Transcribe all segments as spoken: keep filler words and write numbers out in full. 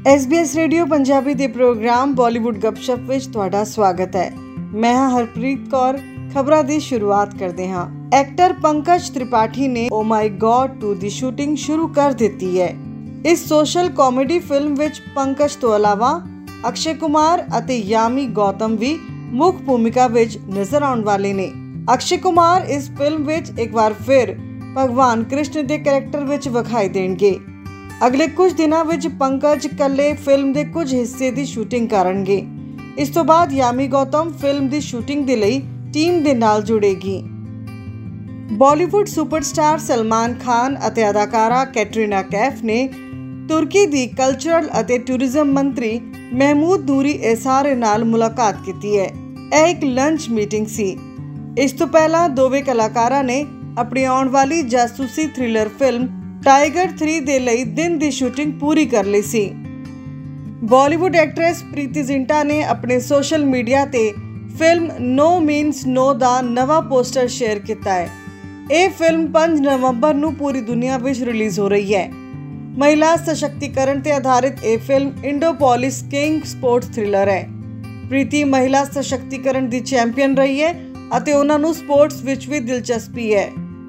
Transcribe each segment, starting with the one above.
S B S radio Punjabi ਦੇ programme Bollywood ਗੱਪਸ਼ਪ ਵਿੱਚ ਤੁਹਾਡਾ ਸਵਾਗਤ ਹੈ। ਮੈਂ ਹਾਂ ਹਰਪ੍ਰੀਤ ਕੌਰ। ਖਬਰਾਂ ਦੀ ਸ਼ੁਰੂਆਤ ਕਰਦੇ ਹਾਂ। ਐਕਟਰ ਪੰਕਜ त्रिपाठी ਨੇ ਓ ਮਾਈ ਗॉड ਟੂ ਦੀ ਸ਼ੂਟਿੰਗ ਸ਼ੁਰੂ ਕਰ ਦਿੱਤੀ ਹੈ। ਇਸ ਸੋਸ਼ਲ ਕਾਮੇਡੀ ਫਿਲਮ ਵਿੱਚ ਪੰਕਜ ਤੋਂ ਇਲਾਵਾ ਅਕਸ਼ੇ ਕੁਮਾਰ ਅਤੇ ਯਾਮੀ ਗੌਤਮ ਵੀ ਮੁੱਖ ਭੂਮਿਕਾ ਵਿੱਚ ਨਜ਼ਰ ਆਉਣ ਵਾਲੇ ਨੇ। ਅਕਸ਼ੇ ਕੁਮਾਰ ਇਸ ਫਿਲਮ ਵਿੱਚ ਇੱਕ ਵਾਰ ਫਿਰ ਭਗਵਾਨ ਕ੍ਰਿਸ਼ਨ ਦੇ ਕੈਰੈਕਟਰ ਵਿੱਚ ਵਿਖਾਈ ਦੇਣਗੇ। ਅਗਲੇ ਕੁਝ ਦਿਨਾਂ ਵਿੱਚ ਪੰਕਜ ਇਕੱਲੇ ਫਿਲਮ ਦੇ ਕੁਝ ਹਿੱਸੇ ਦੀ ਸ਼ੂਟਿੰਗ ਕਰਨਗੇ। ਇਸ ਤੋਂ ਬਾਅਦ ਯਾਮੀ ਗੌਤਮ ਫਿਲਮ ਦੀ ਸ਼ੂਟਿੰਗ ਦੇ ਲਈ ਟੀਮ ਦੇ ਨਾਲ ਜੁੜੇਗੀ। ਬਾਲੀਵੁੱਡ ਸੁਪਰਸਟਾਰ ਸਲਮਾਨ ਖਾਨ ਅਤੇ ਅਦਾਕਾਰਾ ਕੈਟਰੀਨਾ ਕੈਫ ਨੇ ਤੁਰਕੀ ਦੀ ਕਲਚਰਲ ਅਤੇ ਟੂਰਿਜ਼ਮ ਮੰਤਰੀ ਮਹਿਮੂਦ ਨੂਰੀ ਏਸਾਰੇ ਨਾਲ ਮੁਲਾਕਾਤ ਕੀਤੀ ਹੈ। ਇਹ ਇੱਕ ਲੰਚ ਮੀਟਿੰਗ ਸੀ। ਇਸ ਤੋਂ ਪਹਿਲਾਂ ਦੋਵੇਂ ਕਲਾਕਾਰਾਂ ਨੇ ਆਪਣੀ ਆਉਣ ਵਾਲੀ ਜਾਸੂਸੀ ਥ੍ਰਿਲਰ ਫਿਲਮ ਟਾਈਗਰ ਥ੍ਰੀ ਦੇ ਲਈ ਦਿਨ ਦੀ ਸ਼ੂਟਿੰਗ ਪੂਰੀ ਕਰ ਲਈ ਸੀ। ਬਾਲੀਵੁੱਡ ਐਕਟਰੈਸ ਪ੍ਰੀਤੀ ਜ਼ਿੰਟਾ ਨੇ ਆਪਣੇ ਸੋਸ਼ਲ ਮੀਡੀਆ ਤੇ ਫਿਲਮ ਨੋ ਮੀਨਸ ਨੋ ਦਾ ਨਵਾਂ ਪੋਸਟਰ ਸ਼ੇਅਰ ਕੀਤਾ ਹੈ। ਇਹ ਫਿਲਮ ਪੰਜ ਨਵੰਬਰ ਨੂੰ ਪੂਰੀ ਦੁਨੀਆ ਵਿੱਚ ਰਿਲੀਜ਼ ਹੋ ਰਹੀ ਹੈ। ਮਹਿਲਾ ਸਸ਼ਕਤੀਕਰਨ ਤੇ ਆਧਾਰਿਤ ਇਹ ਫਿਲਮ ਇੰਡੋਪੋਲਿਸ ਕਿੰਗ ਸਪੋਰਟਸ ਥ੍ਰਿਲਰ ਹੈ। ਪ੍ਰੀਤੀ ਮਹਿਲਾ ਸਸ਼ਕਤੀਕਰਨ ਦੀ ਚੈਂਪੀਅਨ ਰਹੀ ਹੈ ਅਤੇ ਉਹਨਾਂ ਨੂੰ ਸਪੋਰਟਸ ਵਿੱਚ ਵੀ ਦਿਲਚਸਪੀ ਹੈ।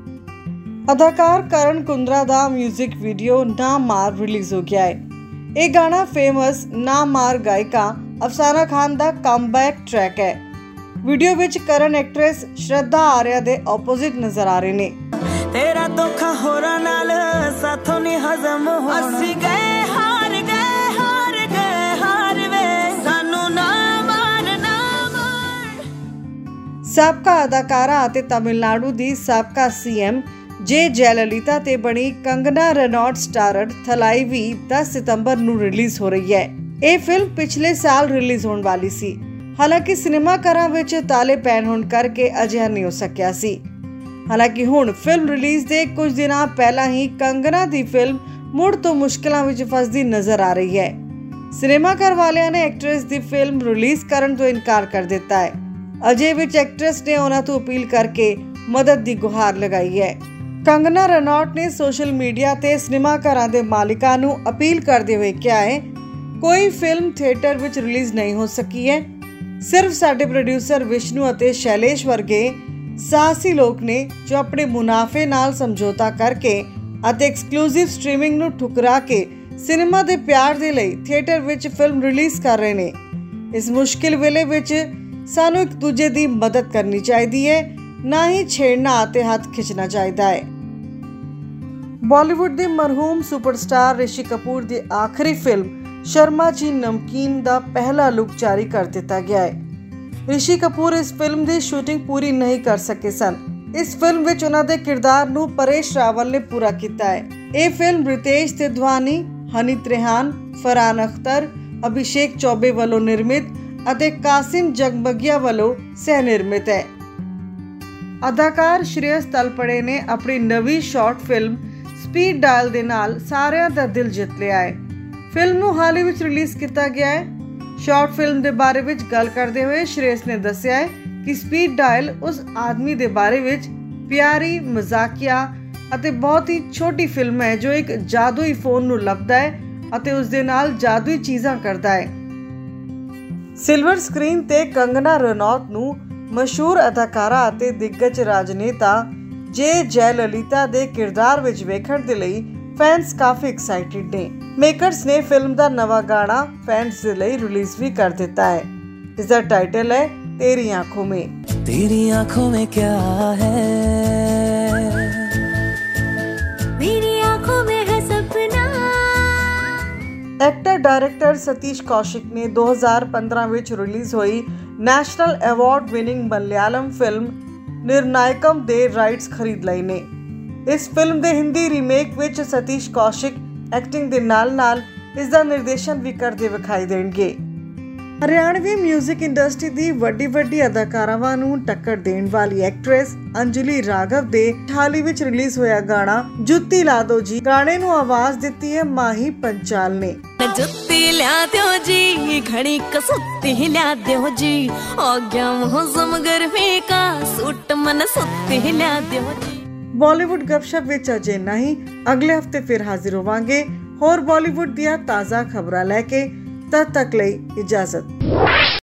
ਅਦਾਕਾਰ ਕਰਨ ਕੁੰਦਰਾ ਦਾ ਮਿਊਜ਼ਿਕ ਵੀਡੀਓ ਨਾ ਮਾਰ ਰਿਲੀਜ਼ ਹੋ ਗਿਆ ਹੈ। ਇਹ ਗਾਣਾ ਫੇਮਸ ਨਾ ਮਾਰ ਗਾਇਕਾ ਅਫਸਾਨਾ ਖਾਨ ਦਾ ਕਮਬੈਕ ਟਰੈਕ ਹੈ। ਵੀਡੀਓ ਵਿੱਚ ਕਰਨ ਐਕਟਰੈਸ ਸ਼ਰਧਾ ਆਰਿਆ ਦੇ ਆਪੋਜ਼ਿਟ ਨਜ਼ਰ ਆ ਰਹੇ ਨੇ। ਤੇਰਾ ਧੋਖਾ ਹੋਰਾਂ ਨਾਲ ਸਾਥੋਂ ਨਹੀਂ ਹਜ਼ਮ ਹੋਣਾ, ਅਸੀਂ ਗਏ ਹਾਰ ਗਏ ਹਾਰ ਗਏ ਹਾਰ ਵੇ ਸਾਨੂੰ ਨਾ ਮਾਰ ਨਾ ਮਾਰ। ਸਾਬਕਾ ਅਦਾਕਾਰਾ ਅਤੇ ਤਾਮਿਲਨਾਡੂ ਦੀ ਸਾਬਕਾ ਸੀ ਐਮ ਜੇ ਜੈਲਲਿਤਾ ਤੇ ਬਣੀ ਕੰਗਨਾ ਰਣੌਤ ਸਟਾਰਡ ਥਲਾਈ ਵੀ ਦਸ ਸਤੰਬਰ ਨੂੰ ਰਿਲੀਜ਼ ਹੋ ਰਹੀ ਹੈ। ਇਹ ਫਿਲਮ ਪਿਛਲੇ ਸਾਲ ਰਿਲੀਜ਼ ਹੋਣ ਵਾਲੀ ਸੀ। ਹਾਲਾਂਕਿ ਸਿਨੇਮਾ ਘਰਾਂ ਵਿੱਚ ਤਾਲੇ ਪੈਣ ਹੋਣ ਕਰਕੇ ਅਜਿਹਾ ਨਹੀਂ ਹੋ ਸਕਿਆ ਸੀ। ਹਾਲਾਂਕਿ ਹੁਣ ਫਿਲਮ ਰਿਲੀਜ਼ ਦੇ ਕੁਝ ਦਿਨਾਂ ਪਹਿਲਾਂ ਹੀ ਕੰਗਨਾ ਦੀ ਫਿਲਮ ਮੁੜ ਤੋਂ ਮੁਸ਼ਕਲਾਂ ਵਿੱਚ ਫਸਦੀ ਨਜ਼ਰ ਆ ਰਹੀ ਹੈ। ਸਿਨੇਮਾ ਘਰ ਵਾਲਿਆਂ ਨੇ ਐਕਟਰੈਸ ਦੀ ਫਿਲਮ ਰਿਲੀਜ਼ ਕਰਨ ਤੋਂ ਇਨਕਾਰ ਕਰ ਦਿੱਤਾ ਹੈ। ਅਜੇ ਵਿੱਚ ਐਕਟਰੈਸ ਨੇ ਉਹਨਾਂ ਤੋਂ ਅਪੀਲ ਕਰਕੇ ਮਦਦ ਦੀ ਗੁਹਾਰ ਲਗਾਈ ਹੈ। ਕੰਗਨਾ ਰਣੌਤ ਨੇ ਸੋਸ਼ਲ ਮੀਡੀਆ ਤੇ ਸਿਨੇਮਾ ਘਰਾਂ ਦੇ ਮਾਲਿਕਾਂ ਨੂੰ ਅਪੀਲ ਕਰਦੇ ਹੋਏ ਕਿਹਾ ਹੈ, ਕੋਈ ਫਿਲਮ ਥੀਏਟਰ ਵਿੱਚ ਰਿਲੀਜ਼ ਨਹੀਂ ਹੋ ਸਕੀ ਹੈ। ਸਿਰਫ ਸਾਡੇ ਪ੍ਰੋਡਿਊਸਰ ਵਿਸ਼ਨੂੰ ਅਤੇ ਸ਼ੈਲੇਸ਼ ਵਰਗੇ ਸਾਹਸੀ ਲੋਕ ਨੇ ਜੋ ਆਪਣੇ ਮੁਨਾਫੇ ਨਾਲ ਸਮਝੌਤਾ ਕਰਕੇ ਅਤੇ ਐਕਸਕਲੂਸਿਵ ਸਟ੍ਰੀਮਿੰਗ ਨੂੰ ਠੁਕਰਾ ਕੇ ਸਿਨੇਮਾ ਦੇ ਪਿਆਰ ਦੇ ਲਈ ਥੀਏਟਰ ਵਿੱਚ ਫਿਲਮ ਰਿਲੀਜ਼ ਕਰ ਰਹੇ ਨੇ। ਇਸ ਮੁਸ਼ਕਿਲ ਵੇਲੇ ਵਿੱਚ ਸਾਨੂੰ ਇੱਕ ਦੂਜੇ ਦੀ ਮਦਦ ਕਰਨੀ ਚਾਹੀਦੀ ਹੈ, ਨਾ ਹੀ ਛੇੜਨਾ ਅਤੇ ਹੱਥ ਖਿੱਚਣਾ ਚਾਹੀਦਾ ਹੈ। ਬਾਲੀਵੁੱਡ ਦੇ ਮਰਹੂਮ ਸੁਪਰਸਟਾਰ ਰਿਸ਼ੀ ਕਪੂਰ ਦੀ ਆਖਰੀ ਫਿਲਮ ਸ਼ਰਮਾ ਜੀ ਨਮਕੀਨ ਦਾ ਪਹਿਲਾ ਲੁੱਕ ਜਾਰੀ ਕਰ ਦਿੱਤਾ ਗਿਆ ਹੈ। ਰਿਸ਼ੀ ਕਪੂਰ ਇਸ ਫਿਲਮ ਦੀ ਸ਼ੂਟਿੰਗ ਪੂਰੀ ਨਹੀਂ ਕਰ ਸਕੇ ਸਨ। ਇਸ ਫਿਲਮ ਵਿੱਚ ਉਹਨਾਂ ਦੇ ਕਿਰਦਾਰ ਨੂੰ ਪਰੇਸ਼ ਰਾਵਲ ਨੇ ਪੂਰਾ ਕੀਤਾ ਹੈ। ਇਹ ਫਿਲਮ ਰਿਤੇਸ਼ ਤਿਦਵਾਨੀ, ਹਨੀ ਤ੍ਰਿਹਾਨ, ਫਰਹਾਨ ਅਖਤਰ, ਅਭਿਸ਼ੇਕ ਚੌਬੇ ਵੱਲੋਂ ਨਿਰਮਿਤ ਅਤੇ ਕਾਸਿਮ ਜਗਮਗੀਆ ਵੱਲੋਂ ਸਹਿ ਨਿਰਮਿਤ ਹੈ। ਅਦਾਕਾਰ ਸ਼੍ਰੇਯਸ ਤਲਪੜੇ ਨੇ ਆਪਣੀ ਨਵੀਂ ਸ਼ਾਰਟ ਫਿਲਮ ਸਪੀਡ ਡਾਇਲ ਦੇ ਨਾਲ ਸਾਰਿਆਂ ਦਾ ਦਿਲ ਜਿੱਤ ਲਿਆ ਹੈ। ਫਿਲਮ ਨੂੰ ਹਾਲ ਹੀ ਵਿੱਚ ਰਿਲੀਜ਼ ਕੀਤਾ ਗਿਆ ਹੈ। ਸ਼ਾਰਟ ਫਿਲਮ ਦੇ ਬਾਰੇ ਵਿੱਚ ਗੱਲ ਕਰਦੇ ਹੋਏ ਸ਼੍ਰੇਯਸ ਨੇ ਦੱਸਿਆ ਹੈ ਕਿ ਸਪੀਡ ਡਾਇਲ ਉਸ ਆਦਮੀ ਦੇ ਬਾਰੇ ਵਿੱਚ ਪਿਆਰੀ, ਮਜ਼ਾਕੀਆ ਅਤੇ ਬਹੁਤ ਹੀ ਛੋਟੀ ਫਿਲਮ ਹੈ ਜੋ ਇੱਕ ਜਾਦੂਈ ਫੋਨ ਨੂੰ ਲੱਭਦਾ ਹੈ ਅਤੇ ਉਸ ਦੇ ਨਾਲ ਜਾਦੂਈ ਚੀਜ਼ਾਂ ਕਰਦਾ ਹੈ। ਸਿਲਵਰ ਸਕਰੀਨ ਤੇ ਕੰਗਨਾ ਰਣੌਤ ਨੂੰ ਮਸ਼ਹੂਰ ਅਦਾਕਾਰਾ ਅਤੇ ਦਿੱਗਜ ਰਾਜਨੇਤਾ ਜੇ ਜੈਲਲਿਤਾ ਦੇ ਕਿਰਦਾਰ ਵਿੱਚ ਵੇਖਣ ਦੇ ਲਈ ਫੈਨਸ ਕਾਫੀ ਐਕਸਾਈਟਿਡ ਨੇ। ਮੇਕਰਸ ਨੇ ਫਿਲਮ ਦਾ ਨਵਾਂ ਗਾਣਾ ਫੈਨਸ ਦੇ ਲਈ ਰਿਲੀਜ਼ ਵੀ ਕਰ ਦਿੱਤਾ ਹੈ। ਇਸ ਦਾ ਟਾਈਟਲ ਹੈ ਤੇਰੀ ਆਂਖੋਂ ਮੇਂ। ਤੇਰੀ ਆਂਖੋਂ ਮੇਂ ਕਿਆ ਹੈ, ਮੇਰੀ ਆਂਖੋਂ ਮੇਂ ਹੈ ਸਪਨਾ। ਐਕਟਰ ਡਾਇਰੈਕਟਰ ਸਤੀਸ਼ ਕੌਸ਼ਿਕ ਨੇ ਦੋ ਹਜ਼ਾਰ ਪੰਦਰਾਂ ਵਿੱਚ ਰਿਲੀਜ਼ ਹੋਈ national award winning Malayalam film Nirnayakam ਦੇ ਰਾਈਟਸ ਖਰੀਦ ਲਏ ਨੇ। ਇਸ ਫਿਲਮ ਦੇ ਹਿੰਦੀ ਰੀਮੇਕ ਵਿੱਚ ਸਤੀਸ਼ ਕੌਸ਼ਿਕ ਐਕਟਿੰਗ ਦੇ ਨਾਲ ਨਾਲ ਇਸ ਦਾ ਨਿਰਦੇਸ਼ਨ ਵੀ ਕਰਦੇ ਵਿਖਾਈ ਦੇਣਗੇ। ਹਰਿਆਣਵੀ ਮਿਊਜ਼ਿਕ ਇੰਡਸਟਰੀ ਦੀ ਵੱਡੀ ਵੱਡੀ ਅਦਾਕਾਰਾਵਾਂ ਨੂੰ ਟੱਕਰ ਦੇਣ ਵਾਲੀ ਐਕਟਰੈਸ ਅੰਜਲੀ ਰਾਘਵ ਦੇ ਹਾਲ ਹੀ ਵਿੱਚ ਰਿਲੀਜ਼ ਹੋਇਆ ਗਾਣਾ ਜੁੱਤੀ ਲਾ ਦੋ ਜੀ, ਗਾਣੇ ਨੂੰ ਆਵਾਜ਼ ਦਿੱਤੀ ਹੈ ਮਾਹੀ ਪੰਚਾਲ ਨੇ। ਜੁੱਤੀ ਲਿਆ ਦਿਓ ਜੀ, ਘੜੀ ਕਸੁੱਤੀ ਲਿਆ ਦਿਓ ਜੀ, ਆ ਗਿਆ ਮੌਸਮ ਗਰਮੀ ਕਾ, ਸੂਟ ਮਨ ਸੁੱਤੀ ਲਿਆ ਦਿਓ ਜੀ। ਬਾਲੀਵੁੱਡ ਗੱਪਸ਼ਪ ਵਿੱਚ ਅਜੇ ਇੰਨਾ ਹੀ। ਅਗਲੇ ਹਫਤੇ ਫਿਰ ਹਾਜ਼ਰ ਹੋਵਾਂਗੇ। ਹੋਰ ਬਾਲੀਵੁੱਡ ਦੀਆਂ ਤਾਜ਼ਾ ਖਬਰਾਂ ਲੈ ਕੇ। तद तक ਲਈ इजाजत।